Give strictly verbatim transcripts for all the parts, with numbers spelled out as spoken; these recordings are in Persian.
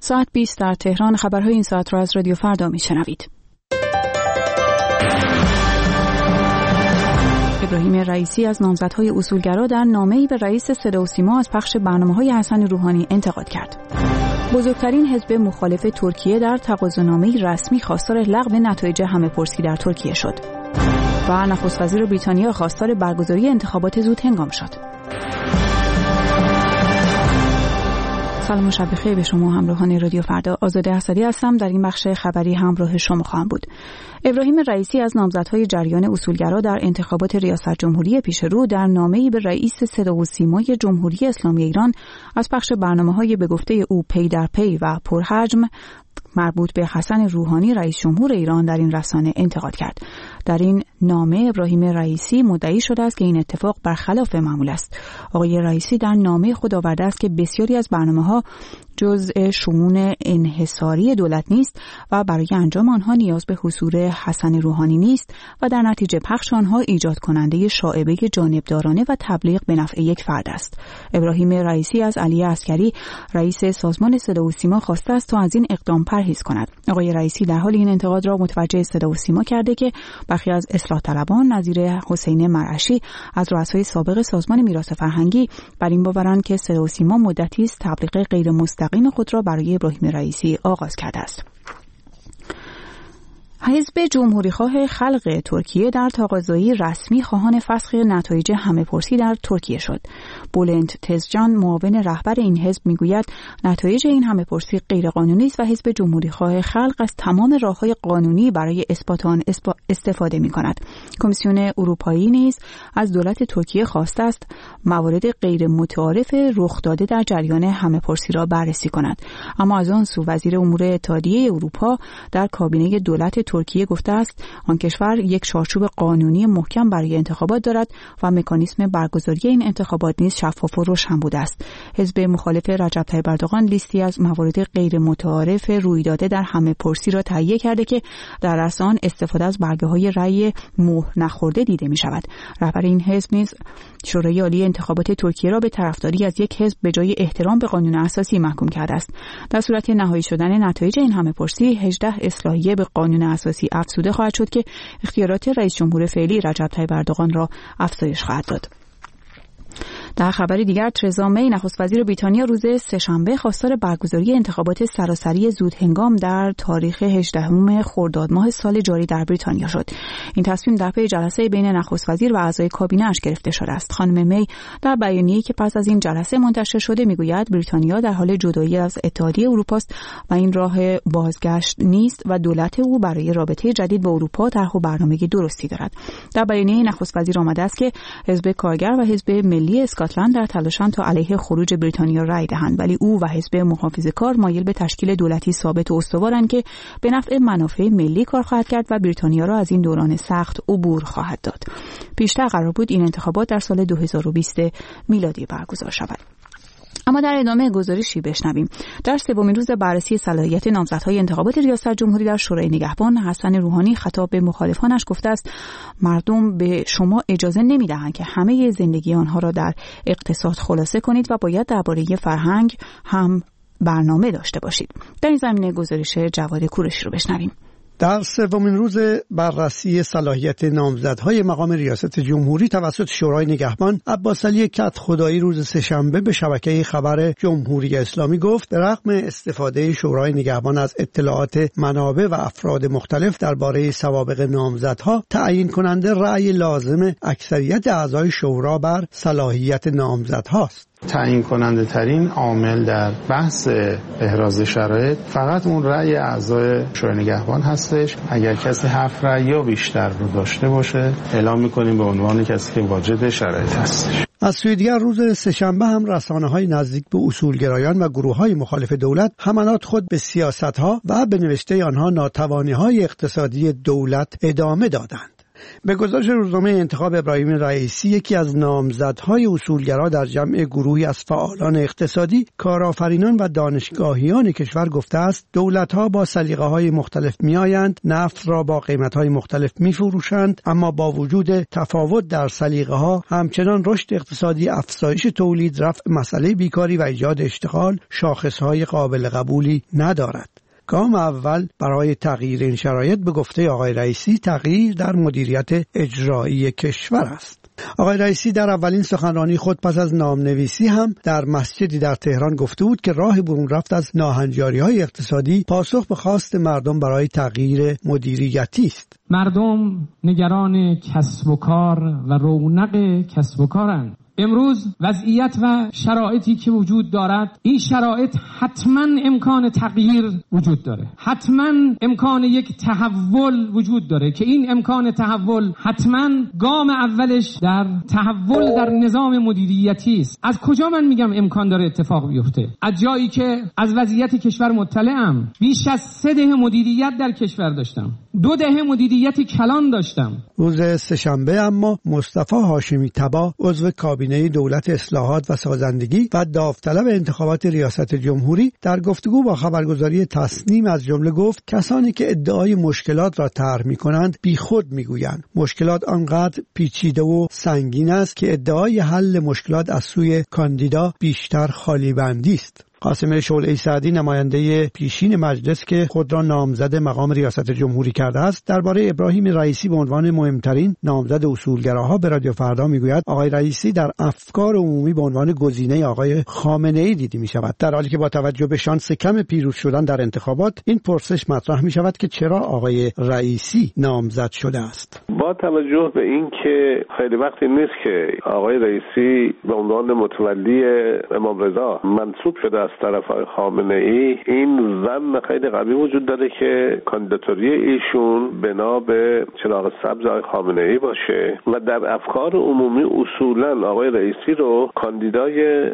ساعت بیست در تهران. خبرهای این ساعت را از رادیو فردا میشنوید. ابراهیم رئیسی از نامزدهای اصولگرا در نامه‌ای به رئیس صدا و سیما از پخش برنامه‌های حسن روحانی انتقاد کرد. بزرگترین حزب مخالف ترکیه در تقاضانامه‌ای رسمی خواستار لغو نتایج همه‌پرسی در ترکیه شد. و نخست وزیر بریتانیا خواستار برگزاری انتخابات زود هنگام شد. سلام و شب بخیر به شما همراهان رادیو فردا. آزاده اسدی هستم. در این بخش خبری همراه شما خواهم بود. ابراهیم رئیسی از نامزدهای جریان اصولگرا در انتخابات ریاست جمهوری پیش رو در نامه‌ای به رئیس صدا و سیمای جمهوری اسلامی ایران از پخش برنامه‌های به گفته او پی در پی و پرحجم مربوط به حسن روحانی رئیس جمهور ایران در این رسانه انتقاد کرد. در این نامه ابراهیم رئیسی مدعی شده است که این اتفاق برخلاف معمول است. آقای رئیسی در نامه خود آورده است که بسیاری از برنامه‌ها جزء شؤون انحصاری دولت نیست و برای انجام آنها نیاز به حضور حسن روحانی نیست و در نتیجه پخش آنها ایجاد کننده شائبه جانبدارانه و تبلیغ به نفع یک فرد است. ابراهیم رئیسی از علی عسکری رئیس سازمان صدا و سیما خواسته است تا از این اقدام پرهیز کند. آقای رئیسی در حال این انتقاد را متوجه صدا و سیما کرده که برخی از اصلاح طلبان نظیر حسین مرعشی از رؤسای سابق سازمان میراث فرهنگی بر این باورند که صدا و سیما مدتی است تبلیغ غیر مستقیم خود را برای ابراهیم رئیسی آغاز کرده است. حزب جمهوریخواه خلق ترکیه در تقاضایی رسمی خواهان فسخ نتایج همه‌پرسی در ترکیه شد. بولند تزجان معاون رهبر این حزب میگوید نتایج این همه‌پرسی غیرقانونی است و حزب جمهوریخواه خلق از تمام راه‌های قانونی برای اثبات آن استفاده می‌کند. کمیسیون اروپایی نیز از دولت ترکیه خواسته است موارد غیر متعارف رخ داده در جریان همه‌پرسی را بررسی کند. اما از آن سو وزیر امور اتحادیه اروپا در کابینه دولت ترکیه گفته است آن کشور یک چارچوب قانونی محکم برای انتخابات دارد و مکانیزم برگزاری این انتخابات نیز شفاف و روشن بوده است. حزب مخالف رجب طیب اردوغان لیستی از موارد غیر متعارف روی داده در همه‌پرسی را تهیه کرده که در اصل آن استفاده از برگه‌های رأی مهر نخورده دیده می‌شود. رهبر این حزب نیز شورای عالی انتخابات ترکیه را به طرفداری از یک حزب به جای احترام به قانون اساسی محکوم کرده است. در صورت نهایی شدن نتایج این همه‌پرسی هجده اصلاحیه به قانون اساسی افزوده خواهد شد که اختیارات رئیس جمهور فعلی رجب طیب اردوغان را افزایش خواهد داد. در خبر دیگر ترزا می نخست وزیر بریتانیا روز سه‌شنبه خواستار برگزاری انتخابات سراسری زود هنگام در تاریخ هجدهم خرداد ماه سال جاری در بریتانیا شد. این تصمیم در پی جلسه بین نخست وزیر و اعضای کابینه‌اش گرفته شده است. خانم می در بیانیه‌ای که پس از این جلسه منتشر شده میگوید بریتانیا در حال جدایی از اتحادیه اروپا است و این راه بازگشت نیست و دولت او برای رابطه جدید با اروپا طرح و برنامه درستی دارد. در بیانیه نخست وزیر آمده است که حزب کارگر و حزب ملی اسکاتلند در تلاشند تا علیه خروج بریتانیا رای دهند، ولی او و حزب محافظه‌کار مایل به تشکیل دولتی ثابت و استوارند که به نفع منافع ملی کار خواهد کرد و بریتانیا را از این دوران سخت عبور خواهد داد. پیشتر قرار بود این انتخابات در سال دو هزار و بیست میلادی برگزار شود. اما در ادامه گزارشی بشنویم. در سومین روز بررسی صلاحیت نامزدهای انتخابات ریاست جمهوری در شورای نگهبان، حسن روحانی خطاب به مخالفانش گفته است مردم به شما اجازه نمی‌دهند که همه زندگی آنها را در اقتصاد خلاصه کنید و باید درباره فرهنگ هم برنامه داشته باشید. در این زمینه گزارش جواد کوروشی رو بشنویم. در سومین روز بررسی صلاحیت نامزدهای مقام ریاست جمهوری توسط شورای نگهبان، عباس علی کدخدایی روز سه‌شنبه به شبکه خبر جمهوری اسلامی گفت به رغم استفاده شورای نگهبان از اطلاعات منابع و افراد مختلف درباره سوابق نامزدها، تعیین کننده رأی لازم اکثریت اعضای شورا بر صلاحیت نامزدهاست. تعیین کننده ترین عامل در بحث احراز شرایط فقط اون رأی اعضای شورای نگهبان هستش. اگر کسی هفت رأی یا بیشتر رو داشته باشه اعلام می‌کنیم به عنوان کسی که واجد شرایط هستش. از سوی دیگر روز سه‌شنبه هم رسانه‌های نزدیک به اصولگرایان و گروه‌های مخالف دولت همانات خود به سیاست‌ها و به نوشته آنها ناتوانی‌های اقتصادی دولت ادامه دادند. به گزارش روزنامه انتخاب ابراهیم رئیسی، یکی از نامزدهای اصولگرا در جمع گروهی از فعالان اقتصادی، کارآفرینان و دانشگاهیان کشور گفته است دولت‌ها با سلیقه‌های مختلف می‌آیند، نفت را با قیمت‌های مختلف می‌فروشند، اما با وجود تفاوت در سلیقه‌ها همچنان رشد اقتصادی، افزایش تولید، رفع مسئله بیکاری و ایجاد اشتغال شاخص‌های قابل قبولی ندارد. گام اول برای تغییر این شرایط به گفته آقای رئیسی تغییر در مدیریت اجرایی کشور است. آقای رئیسی در اولین سخنرانی خود پس از نامنویسی هم در مسجدی در تهران گفته بود که راه برون رفت از ناهنجاری‌های اقتصادی پاسخ به خواست مردم برای تغییر مدیریتی است. مردم نگران کسب و کار و رونق کسب و کارند. امروز وضعیت و شرایطی که وجود دارد، این شرایط حتما امکان تغییر وجود داره، حتما امکان یک تحول وجود داره که این امکان تحول حتما گام اولش در تحول در نظام مدیریتی است. از کجا من میگم امکان داره اتفاق بیفته؟ از جایی که از وضعیت کشور مطلعم. بیش از سه دهه مدیریت در کشور داشتم، دو دهه مدیریت کلان داشتم. روز سه‌شنبه اما مصطفی هاشمی طبا، عضو کابینه دولت اصلاحات و سازندگی و داوطلب انتخابات ریاست جمهوری، در گفتگو با خبرگزاری تصنیم از جمله گفت کسانی که ادعای مشکلات را طرح می‌کنند بیخود می‌گویند. مشکلات آنقدر پیچیده و سنگین است که ادعای حل مشکلات از سوی کاندیدا بیشتر خالیبندی است. قاسم شعله‌ای سعدی، نماینده پیشین مجلس که خود را نامزد مقام ریاست جمهوری کرده است، درباره ابراهیم رئیسی به عنوان مهمترین نامزد اصولگراها به رادیو فردا میگوید آقای رئیسی در افکار عمومی به عنوان گزینه آقای خامنه‌ای دیده می شود، در حالی که با توجه به شانس کم پیروز شدن در انتخابات این پرسش مطرح می شود که چرا آقای رئیسی نامزد شده است. با توجه به این که خیلی وقتی نیست که آقای رئیسی به عنوان متولی امام رضا منصوب شده از طرف خامنه ای، این ظن خیلی قوی وجود داره که کاندیداتوری ایشون بنا به چراغ سبز آقای خامنه ای باشه و در افکار عمومی اصولا آقای رئیسی رو کاندیدای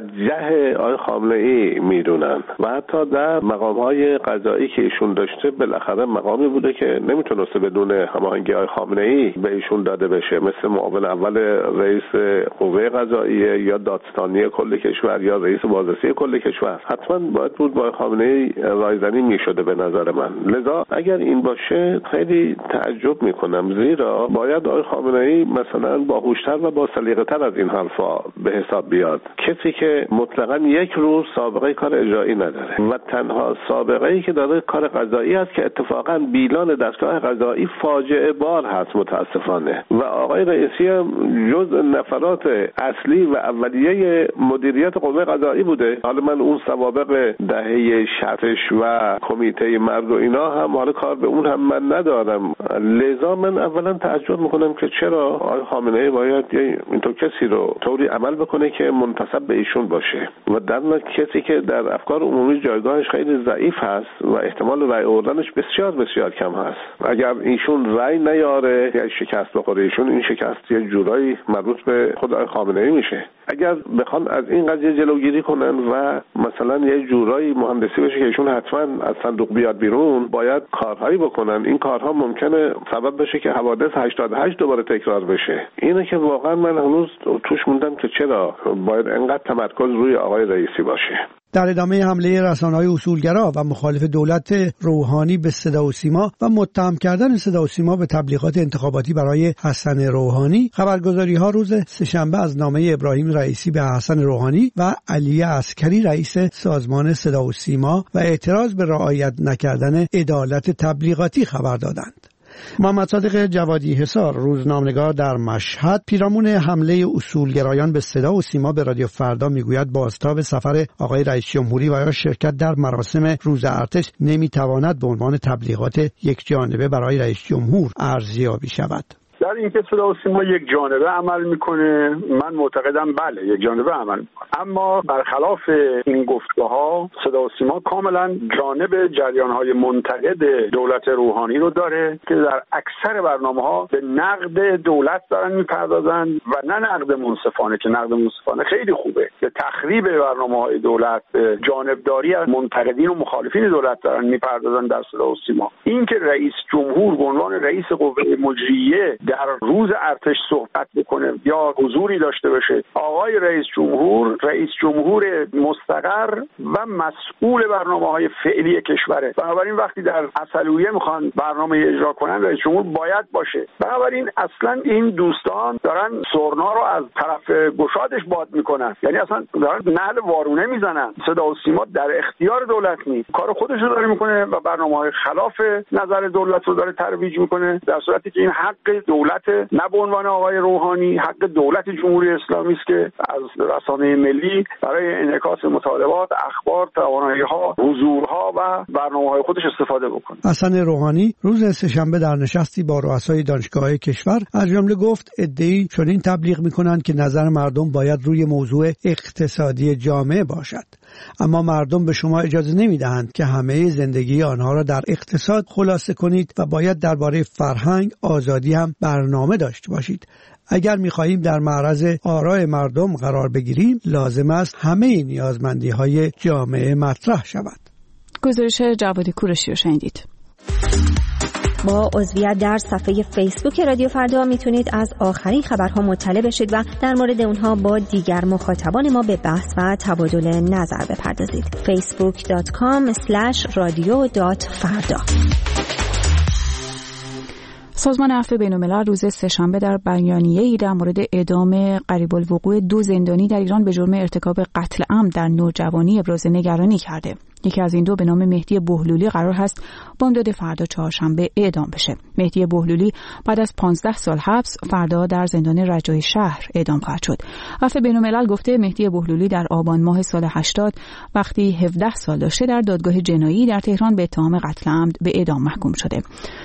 مرجح آقای خامنه ای میدونن و حتی در مقام‌های قضایی که ایشون داشته بالاخره مقامی بوده که نمیتونسته بدون هماهنگی آقای خامنه ای به ایشون داده بشه، مثل معاون اول رئیس قوه قضاییه یا دادستانی کل کشور یا رئیس بازرسی کل کشور. حتما باید بود با خامنه ای رایزنی میشده به نظر من. لذا اگر این باشه خیلی تعجب میکنم، زیرا باید آقای خامنه ای مثلا باهوشتر و با سلیقه‌تر از این حرفا به حساب بیاد. کسی که مطلقاً یک روز سابقه کار اجرایی نداره و تنها سابقه ای که داره کار قضایی است که اتفاقاً بیلان دستگاه قضایی فاجعه بار هست متاسفانه و آقای رئیسی هم جز نفرات اصلی و اولیه مدیریت قوه قضایی بوده. حالا من اون سوابق دهه شفتش و کمیته مرد و اینا هم حالا کار به اون هم من ندارم. لذا من اولا تعجب میکنم که چرا آقای خامنه ای باید اینطور کسی رو طوری عمل بکنه که منتسب به ایشون باشه و در نتیجه کسی که در افکار عمومی جایگاهش خیلی ضعیف هست و احتمال رأی آوردنش بسیار بسیار کم هست. اگر ایشون رأی نیاره یا شکست بخوره، ایشون این شکست یه جورایی مربوط به خود آقای خامنه ای میشه. اگر بخوان از این قضیه جلوگیری کنن و مثلا یه جورایی مهندسی بشه که ایشون حتما از صندوق بیاد بیرون، باید کارهایی بکنن. این کارها ممکنه سبب بشه که حوادث هشتاد و هشت دوباره تکرار بشه. اینه که واقعا من هنوز توش موندم که چرا باید انقدر تمرکز روی آقای رئیسی باشه. در ادامه حمله رسانه‌های اصولگرا و مخالف دولت روحانی به صدا و سیما و متهم کردن صدا و سیما به تبلیغات انتخاباتی برای حسن روحانی، خبرگزاری‌ها روز سه‌شنبه از نامه ابراهیم رئیسی به حسن روحانی و علی عسکری رئیس سازمان صدا و سیما و اعتراض به رعایت نکردن عدالت تبلیغاتی خبر دادند. محمد صادق جوادی حصار، روزنامه‌نگار در مشهد، پیرامون حمله اصولگرایان به صدا و سیما به رادیو فردا میگوید بازتاب سفر آقای رئیس جمهوری و یا شرکت در مراسم روز ارتش نمیتواند به عنوان تبلیغات یک جانبه برای رئیس جمهور ارزیابی شود. در در اینکه صدا و سیما یک جانبه عمل میکنه، من معتقدم بله یک جانبه عمل میکنه، اما برخلاف این گفتگوها صدا و سیما کاملا جانب جریانهای منتقد دولت روحانی رو داره که در اکثر برنامه‌ها به نقد دولت دارن میپردازن و نه نقد منصفانه، که نقد منصفانه خیلی خوبه، به تخریب برنامه‌های دولت، به جانبداری از منتقدین و مخالفین دولت دارن میپردازن در صدا و سیما. این که رئیس جمهور به عنوان رئیس قوه مجریه در روز ارتش صحبت بکنه یا حضوری داشته باشه، آقای رئیس جمهور رئیس جمهور مستقر و مسئول برنامه‌های فعلی کشوره. بنابراین وقتی در اصلویه میخوان برنامه اجرا کنن رئیس جمهور باید باشه. بنابراین اصلا این دوستان دارن سرنا رو از طرف گشادش باد میکنن، یعنی اصلا دارن نعل وارونه میزنن. صدا و سیما در اختیار دولت نیست، کار خودش رو داره میکنه و برنامه‌های خلاف نظر دولت رو داره ترویج میکنه، در صورتی که این حق دولت نه به عنوان آقای روحانی، حق دولت جمهوری اسلامی است که از رسانه ملی برای انعکاس مطالبات، اخبار، توانایی‌ها، حضورها و برنامه‌های خودش استفاده بکنه. حسن روحانی روز سه‌شنبه در نشستی با رؤسای دانشگاه‌های کشور از جمله گفت ادعی چنین تبلیغ می‌کنند که نظر مردم باید روی موضوع اقتصادی جامعه باشد، اما مردم به شما اجازه نمی‌دهند که همه زندگی آنها را در اقتصاد خلاصه کنید و باید درباره فرهنگ، آزادی هم برنامه داشته باشید. اگر می‌خواهیم در معرض آراء مردم قرار بگیریم، لازم است همه نیازمندی‌های جامعه مطرح شود. گزارش جواد کوروشی رو شنیدید. با عضویت در صفحه فیسبوک رادیو فردا میتونید از آخرین خبرها مطلع بشید و در مورد اونها با دیگر مخاطبان ما به بحث و تبادل نظر بپردازید. فیسبوک دات کام اسلش رادیو دات فردا. سازمان عفو بین‌الملل روز سه‌شنبه در بیانیه‌ای در مورد اعدام قریب الوقوع دو زندانی در ایران به جرم ارتکاب قتل عمد در نوجوانی ابراز نگرانی کرده. یکی از این دو به نام مهدی بهلولی قرار هست بامداد فردا چهارشنبه اعدام بشه. مهدی بهلولی بعد از پانزده سال حبس فردا در زندان رجای شهر اعدام خواهد شد. عفو بین‌الملل گفته مهدی بهلولی در آبان ماه سال هشتاد وقتی هفده سال داشته در دادگاه جنایی در تهران به اتهام قتل عمد به اعدام محکوم شده.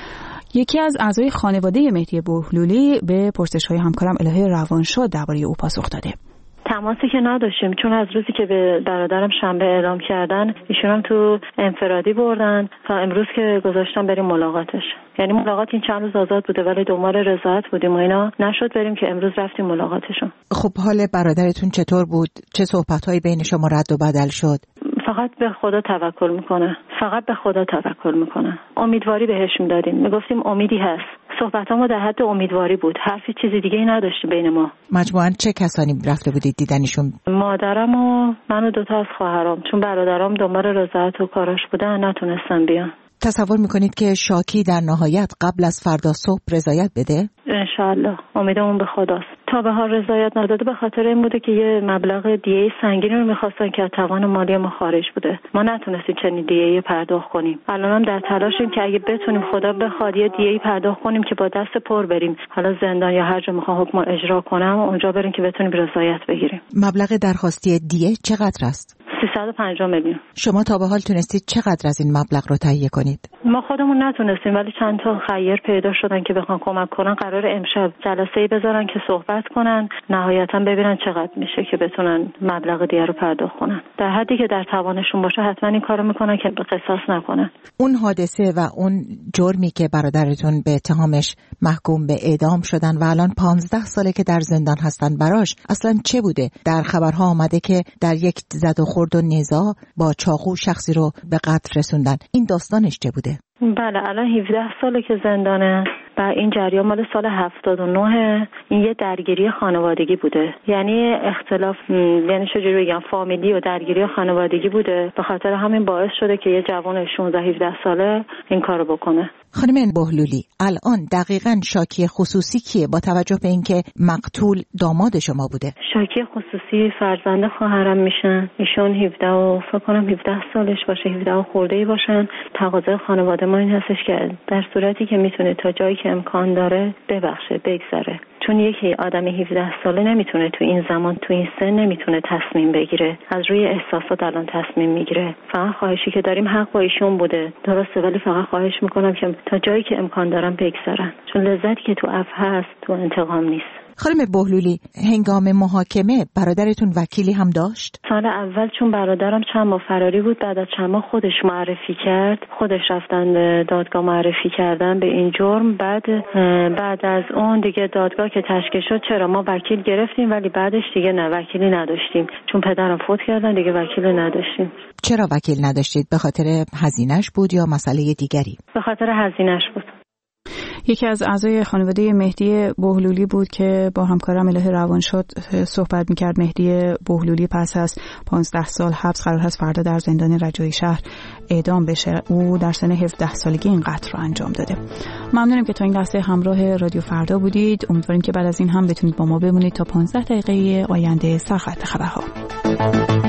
یکی از اعضای خانواده مهدی بهلولی به پرسش‌های همکارم الهه روانشاد درباره او پاسخ داده. تماسی که نداشتیم، چون از روزی که به برادرم شنبه اعدام کردن ایشون هم تو انفرادی بردن تا امروز که گذاشتن بریم ملاقاتش. یعنی ملاقات این چند روز آزاد بوده ولی دنبال رضایت بودیم و اینا نشد بریم که امروز رفتیم ملاقاتشون. خب حال برادرتون چطور بود؟ چه صحبت‌هایی بین شما رد و بدل شد؟ فقط به خدا توکل میکنه. فقط به خدا توکل میکنه. امیدواری بهش میدادیم. میگفتیم امیدی هست. صحبتامو در حد امیدواری بود. حرفی چیزی دیگه ای نداشت بین ما. مجموعاً چه کسانی رفته بودید دیدنشون؟ مادرم و من و دوتا از خواهرام، چون برادرام دنبال رضایت و کاراش بودن نتونستن بیان. تصور میکنید که شاکی در نهایت قبل از فردا صبح رضایت بده؟ انشالله. امیدمون به خداست. تا به حال رضایت نداده به خاطر این بوده که یه مبلغ دیه سنگینی رو میخواستن که از توان مالی ما خارج بوده. ما نتونستیم چنین دیه‌ای پرداخت کنیم. الانم در تلاشیم که اگه بتونیم خدا بخواد یه دیه‌ای پرداخت کنیم که با دست پر بریم، حالا زندان یا هر جا میخوام حکم اجرا کنم اونجا بریم که بتونیم رضایت بگیریم. مبلغ درخواستی دیه چقدر است؟ سیصد و پنجاه میلیون. شما تا به حال تونستید چقدر از این مبلغ رو تهیه کنید؟ ما خودمون نتونستیم ولی چند تا خیر پیدا شدن که بخوان کمک کنن. قرار امشب جلسه‌ای بذارن که صحبت کنن، نهایتاً ببینن چقدر میشه که بتونن مبلغ دیگه رو پرداخت کنن. در حدی که در توانشون باشه حتما این کارو میکنن که قصاص نکنن. اون حادثه و اون جرمی که برادرتون به اتهامش محکوم به اعدام شدن و الان پانزده ساله که در زندان هستن، براش اصلا چه بوده؟ در خبرها آمده که در یک زد و خورد و نزاع با چاقو شخصی رو به قتل رسوندن. این داستانش چه بوده؟ بله الان هفده ساله که زندانه و این جریان مال سال هفتاد و نه. این یه درگیری خانوادگی بوده، یعنی اختلاف، یعنی چجوری بگم، فامیلی و درگیری خانوادگی بوده. به خاطر همین باعث شده که یه جوان شانزده هفده ساله این کارو بکنه. خانم بهلولی، الان دقیقاً شاکی خصوصی کیه با توجه به اینکه مقتول داماد شما بوده؟ شاکی خصوصی فرزند خواهرم میشن. ایشون هفده و فکر کنم هفده سالش باشه، هفده و خورده‌ای باشن. تقاضای خانواده ما این هستش که در صورتی که میتونه تا جایی که امکان داره ببخشه، بگذره. چون یکی آدم هفده ساله نمیتونه تو این زمان تو این سن نمیتونه تصمیم بگیره، از روی احساسات الان تصمیم میگیره. فقط خواهشی که داریم حق با ایشون بوده، درسته، ولی فقط خواهش میکنم که تا جایی که امکان دارم بگذرن، چون لذتی که تو عفو هست تو انتقام نیست. خانم بهلولی، هنگام محاکمه برادرتون وکیلی هم داشت؟ سال اول چون برادرم چند ماه فراری بود، بعد از چند ماه خودش معرفی کرد، خودش رفتن دادگاه معرفی کردن به این جرم. بعد بعد از اون دیگه دادگاه که تشکیل شد، چرا ما وکیل گرفتیم ولی بعدش دیگه نه وکیلی نداشتیم، چون پدرم فوت کردن دیگه وکیل نداشتیم. چرا وکیل نداشتید؟ به خاطر هزینه‌اش بود یا مسئله دیگری؟ به خاطر هزینه‌اش بود. یکی از اعضای خانواده مهدی بهلولی بود که با همکارم الهه روانشاد صحبت می‌کرد. مهدی بهلولی پس از پانزده سال حبس قرار هست فردا در زندان رجایی شهر اعدام بشه. او در سن هفده سالگی این قتل رو انجام داده. ممنونم که تا این لحظه همراه رادیو فردا بودید. امیدواریم که بعد از این هم بتونید با ما بمونید تا پانزده دقیقه آینده سرخط خبرها.